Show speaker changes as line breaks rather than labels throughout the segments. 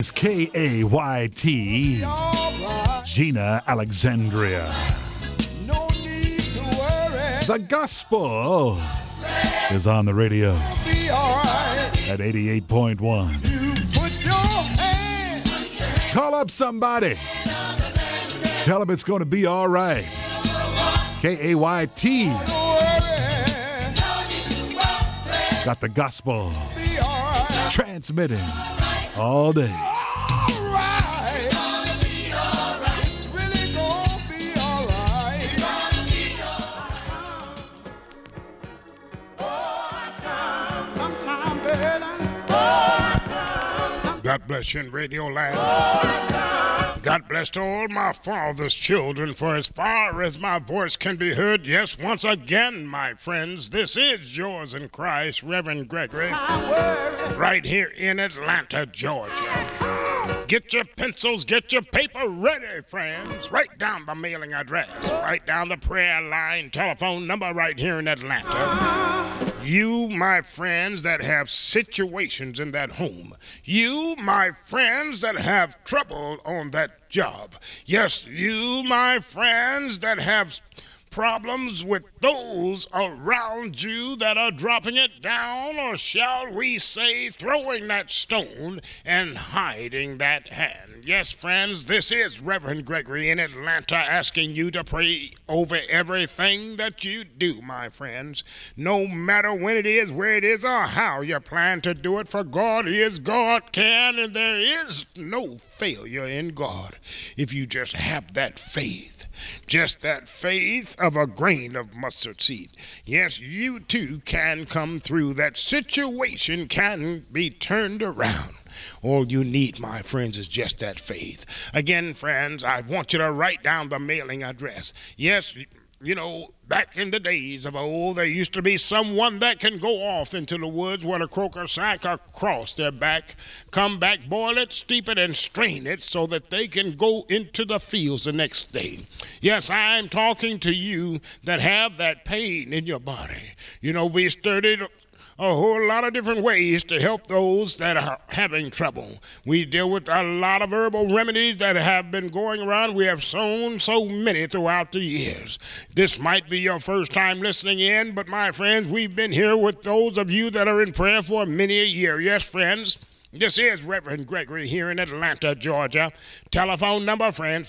It's K-A-Y-T, Gina Alexandria.
No need to worry.
The gospel is on the radio
Be alright.
at 88.1.
You put your hand.
Call up somebody. Tell them it's going to be all right. K-A-Y-T.
Don't worry.
Got the gospel
Be alright.
transmitting all day.
Alright. It's really gonna be alright. Sometime better.
God bless you in Radio Land. God bless to all my father's children, for as far as my voice can be heard, yes, once again, my friends, this is yours in Christ, Reverend Gregory, right here in Atlanta, Georgia. Get your pencils, get your paper ready, friends. Write down the mailing address. Write down the prayer line, telephone number right here in Atlanta. You, my friends, that have situations in that home. You, my friends, that have trouble on that job. Yes, you, my friends, that have problems with those around you that are dropping it down, or shall we say throwing that stone and hiding that hand. Yes, friends, this is Reverend Gregory in Atlanta asking you to pray over everything that you do, my friends. No matter when it is, where it is, or how you plan to do it, for God is, God can, and there is no failure in God if you just have that faith. Just that faith of a grain of mustard seed. Yes, you too can come through. That situation can be turned around. All you need, my friends, is just that faith. Again, friends, I want you to write down the mailing address. Yes, you know, back in the days of old, there used to be someone that can go off into the woods with a croaker sack across their back, come back, boil it, steep it, and strain it so that they can go into the fields the next day. Yes, I'm talking to you that have that pain in your body. You know, we studied a whole lot of different ways to help those that are having trouble. We deal with a lot of herbal remedies that have been going around. We have sown so many throughout the years. This might be your first time listening in, but my friends, we've been here with those of you that are in prayer for many a year. Yes, friends. This is Reverend Gregory here in Atlanta, Georgia. Telephone number, friend,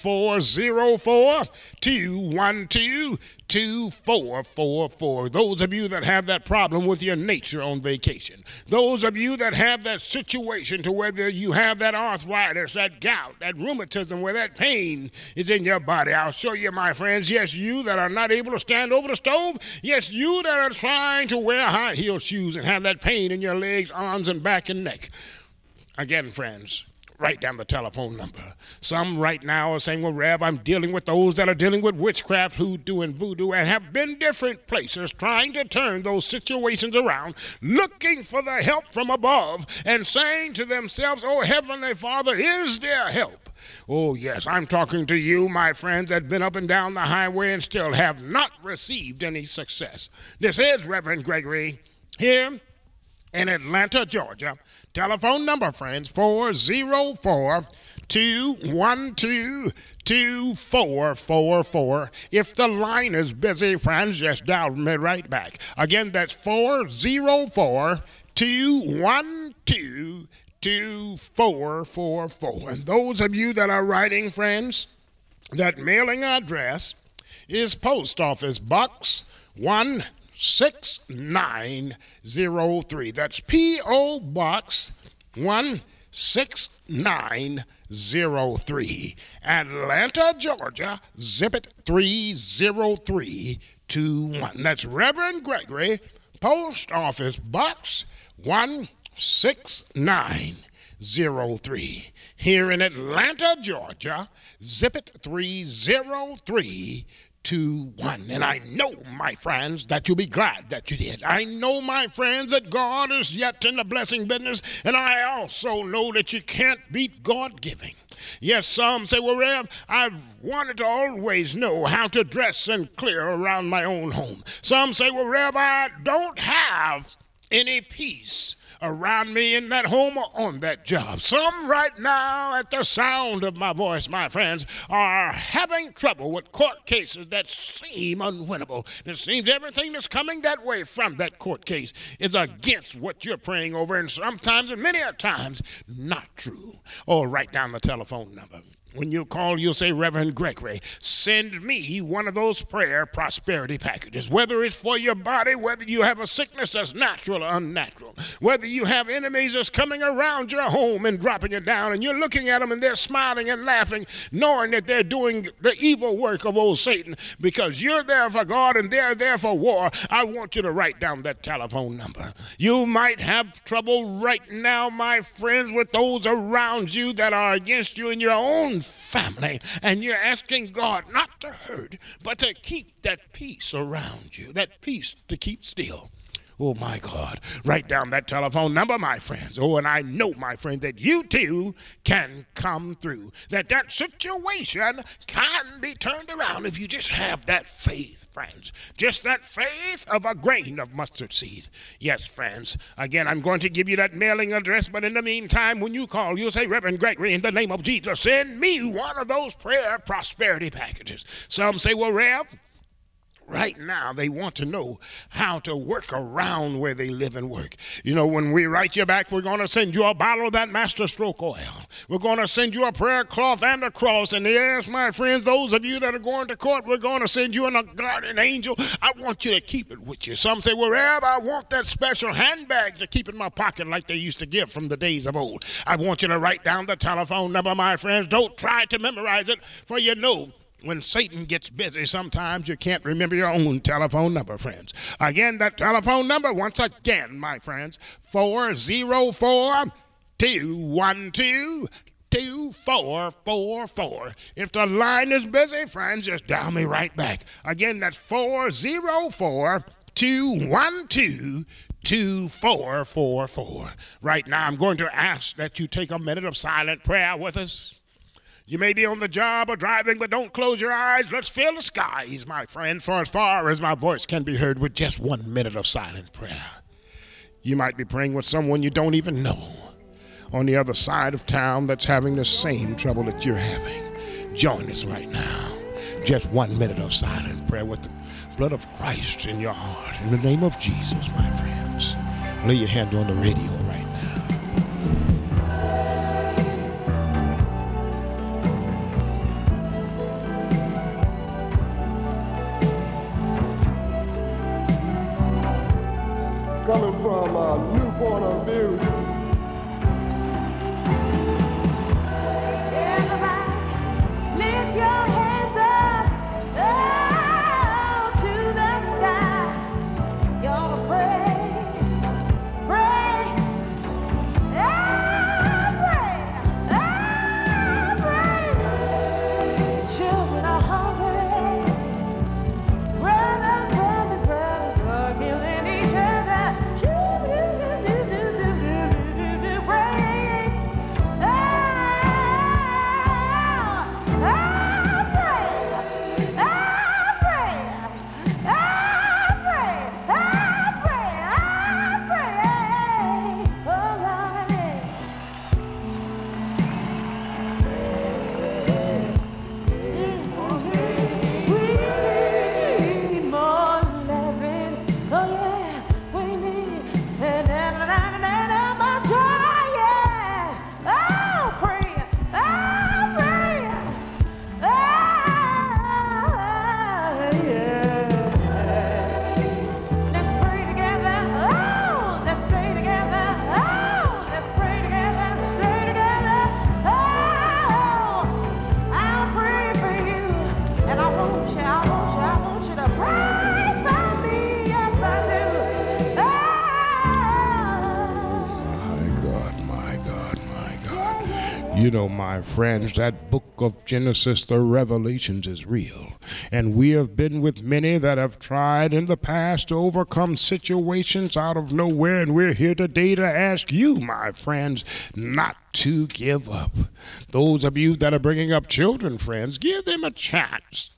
404-212-2444. Those of you that have that problem with your nature on vacation. Those of you that have that situation to whether you have that arthritis, that gout, that rheumatism, where that pain is in your body. I'll show you, my friends. Yes, you that are not able to stand over the stove. Yes, you that are trying to wear high heel shoes and have that pain in your legs, arms, and back and neck. Again, friends, write down the telephone number. Some right now are saying, well, Rev, I'm dealing with those that are dealing with witchcraft, hoodoo, and voodoo, and have been different places trying to turn those situations around, looking for the help from above, and saying to themselves, oh, Heavenly Father, is there help? Oh, yes, I'm talking to you, my friends, that have been up and down the highway and still have not received any success. This is Reverend Gregory here in Atlanta, Georgia. Telephone number, friends, 404-212-2444. If the line is busy, friends, just dial me right back. Again, that's 404-212-2444. And those of you that are writing, friends, that mailing address is Post Office Box 16903. That's P.O. Box 16903. Atlanta, Georgia, zip it 30321. That's Reverend Gregory, Post Office Box 16903. Here in Atlanta, Georgia, zip it 30321. And I know, my friends, that you'll be glad that you did. I know, my friends, that God is yet in the blessing business, and I also know that you can't beat God-giving. Yes, some say, well, Rev, I've wanted to always know how to dress and clear around my own home. Some say, well, Rev, I don't have any peace around me in that home or on that job. Some right now at the sound of my voice, my friends, are having trouble with court cases that seem unwinnable. It seems everything that's coming that way from that court case is against what you're praying over, and sometimes and many a times not true. Oh, write down the telephone number. When you call, you'll say, Reverend Gregory, send me one of those prayer prosperity packages. Whether it's for your body, whether you have a sickness that's natural or unnatural, whether you have enemies that's coming around your home and dropping it down, and you're looking at them and they're smiling and laughing, knowing that they're doing the evil work of old Satan, because you're there for God and they're there for war. I want you to write down that telephone number. You might have trouble right now, my friends, with those around you that are against you in your own family, and you're asking God not to hurt, but to keep that peace around you, that peace to keep still. Oh, my God. Write down that telephone number, my friends. Oh, and I know, my friend, that you too can come through, that situation can be turned around if you just have that faith, friends. Just that faith of a grain of mustard seed. Yes, friends. Again, I'm going to give you that mailing address, but in the meantime, when you call, you'll say, Reverend Gregory, in the name of Jesus, send me one of those prayer prosperity packages. Some say, well, Rev, right now, they want to know how to work around where they live and work. You know, when we write you back, we're going to send you a bottle of that Master Stroke oil. We're going to send you a prayer cloth and a cross. And yes, my friends, those of you that are going to court, we're going to send you a guardian angel. I want you to keep it with you. Some say, well, Reb, I want that special handbag to keep in my pocket like they used to give from the days of old. I want you to write down the telephone number, my friends. Don't try to memorize it, for you know, when Satan gets busy, sometimes you can't remember your own telephone number, friends. Again, that telephone number, once again, my friends, 404-212-2444. If the line is busy, friends, just dial me right back. Again, that's 404-212-2444. Right now, I'm going to ask that you take a minute of silent prayer with us. You may be on the job or driving, but don't close your eyes. Let's fill the skies, my friend, for as far as my voice can be heard with just 1 minute of silent prayer. You might be praying with someone you don't even know on the other side of town that's having the same trouble that you're having. Join us right now. Just 1 minute of silent prayer with the blood of Christ in your heart. In the name of Jesus, my friends. Lay your hand on the radio right now.
Coming from a new point of view.
Everybody, lift your hands up, oh, to the sky. You're pray, pray, pray. Children are hungry. Brothers, are killing each other.
You know, my friends, that book of Genesis, the Revelations, is real. And we have been with many that have tried in the past to overcome situations out of nowhere. And we're here today to ask you, my friends, not to give up. Those of you that are bringing up children, friends, give them a chance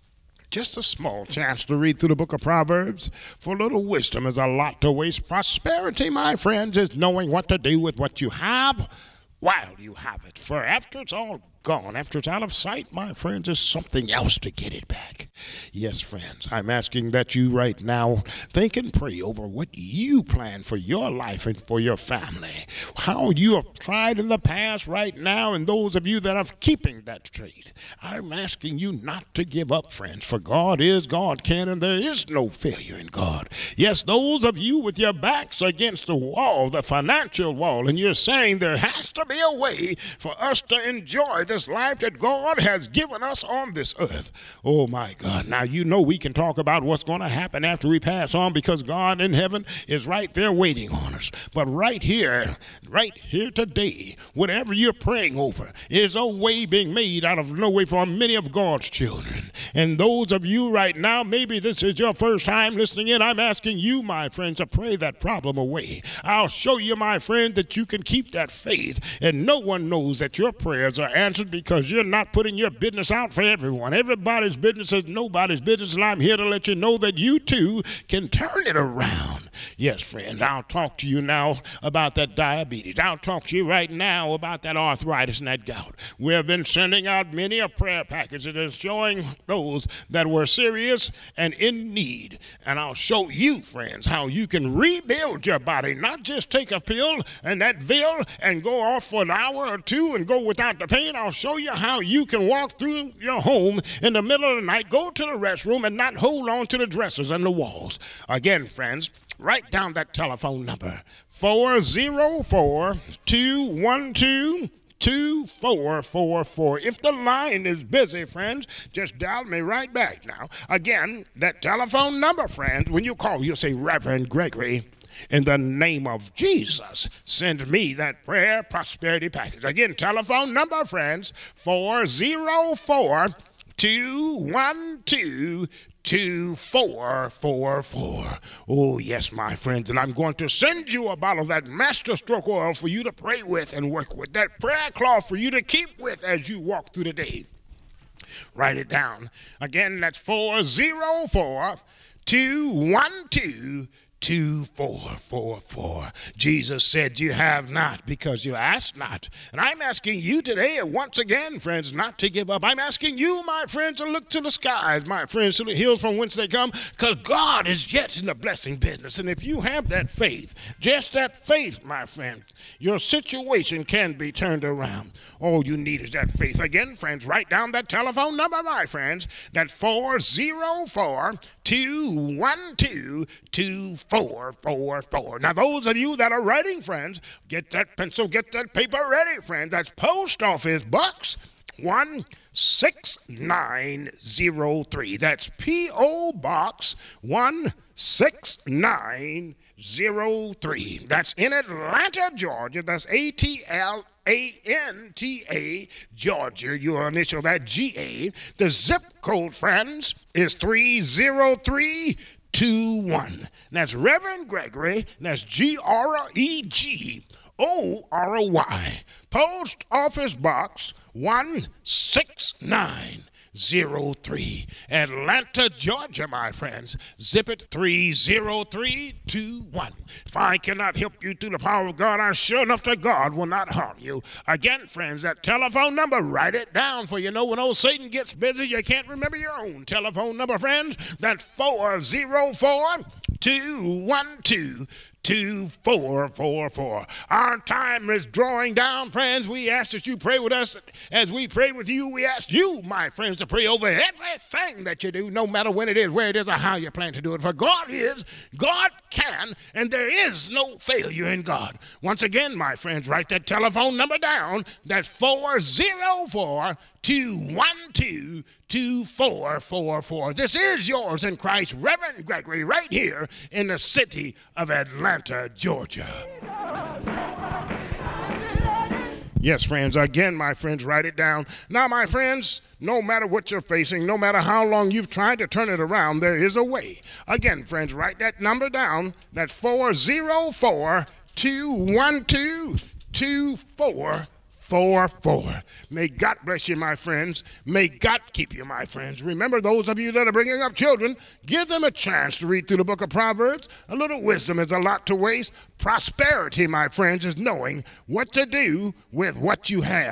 Just a small chance to read through the book of Proverbs. For little wisdom is a lot to waste. Prosperity, my friends, is knowing what to do with what you have while you have it. For after it's all gone, after it's out of sight, my friends, is something else to get it back. Yes, friends, I'm asking that you right now think and pray over what you plan for your life and for your family. How you have tried in the past right now, and those of you that are keeping that straight. I'm asking you not to give up, friends, for God is God can, and there is no failure in God. Yes, those of you with your backs against the wall, the financial wall, and you're saying there has to be a way for us to enjoy this life that God has given us on this earth. Oh my God. Now you know we can talk about what's going to happen after we pass on, because God in heaven is right there waiting on us. But right here today, whatever you're praying over is a way being made out of no way for many of God's children. And those of you right now, maybe this is your first time listening in, I'm asking you, my friends, to pray that problem away. I'll show you, my friend, that you can keep that faith, and no one knows that your prayers are answered because you're not putting your business out for everyone. Everybody's business is nobody's business, and I'm here to let you know that you too can turn it around. Yes, friends, I'll talk to you now about that diabetes. I'll talk to you right now about that arthritis and that gout. We have been sending out many a prayer package that is showing those that were serious and in need. And I'll show you, friends, how you can rebuild your body, not just take a pill and that pill and go off for an hour or two and go without the pain. I'll show you how you can walk through your home in the middle of the night, go to the restroom, and not hold on to the dressers and the walls. Again, friends, write down that telephone number, 404-212-2444. If the line is busy, friends, just dial me right back now. Again, that telephone number, friends, when you call, you'll say, Reverend Gregory, in the name of Jesus, send me that prayer prosperity package. Again, telephone number, friends, 404-212-2444. Oh, yes, my friends, and I'm going to send you a bottle of that Master Stroke oil for you to pray with and work with, that prayer cloth for you to keep with as you walk through the day. Write it down. Again, that's 404-212-2444. Jesus said, you have not because you ask not. And I'm asking you today, once again, friends, not to give up. I'm asking you, my friends, to look to the skies, my friends, to the hills from whence they come, because God is yet in the blessing business. And if you have that faith, just that faith, my friends, your situation can be turned around. All you need is that faith. Again, friends, write down that telephone number, my friends. That's 404-212-2444. Now, those of you that are writing, friends, get that pencil, get that paper ready, friends. That's Post Office Box 16903. That's P.O. Box 16903. That's in Atlanta, Georgia. That's Atlanta, Georgia. You initial that GA. The zip code, friends, is 30321. That's Reverend Gregory. That's Gregory. Post Office Box 16903. Atlanta, Georgia, my friends. Zip it 30321. If I cannot help you through the power of God, I'm sure enough that God will not harm you. Again, friends, that telephone number, write it down, for you know when old Satan gets busy, you can't remember your own telephone number, friends. That's 404-212-2444. Our time is drawing down, friends. We ask that you pray with us. As we pray with you, we ask you, my friends, to pray over everything that you do, no matter when it is, where it is, or how you plan to do it. For God is, God can, and there is no failure in God. Once again, my friends, write that telephone number down. That's 404-212-2444. This is yours in Christ, Reverend Gregory, right here in the city of Atlanta, Georgia. Yes, friends, again, my friends, write it down. Now, my friends, no matter what you're facing, no matter how long you've tried to turn it around, there is a way. Again, friends, write that number down. That's 404-212-2444. 4:4. May God bless you, my friends. May God keep you, my friends. Remember, those of you that are bringing up children, give them a chance to read through the book of Proverbs. A little wisdom is a lot to waste. Prosperity, my friends, is knowing what to do with what you have.